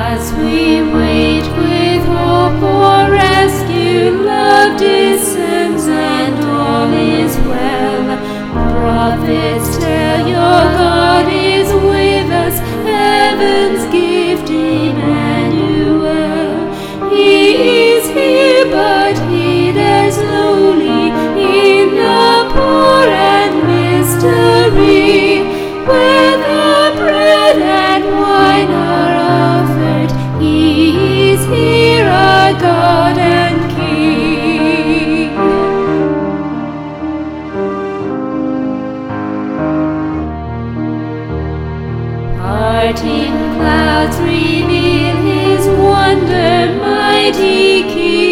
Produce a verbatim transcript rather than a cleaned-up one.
As we wait with hope for rescue, love descends and all is well. Prophets tell your God is with us, heaven's gift Emmanuel. He is here, but hid as lowly in the poor and mystery, where the bread and wine are offered. He is here, our God and King. Parting clouds reveal his wonder, mighty King.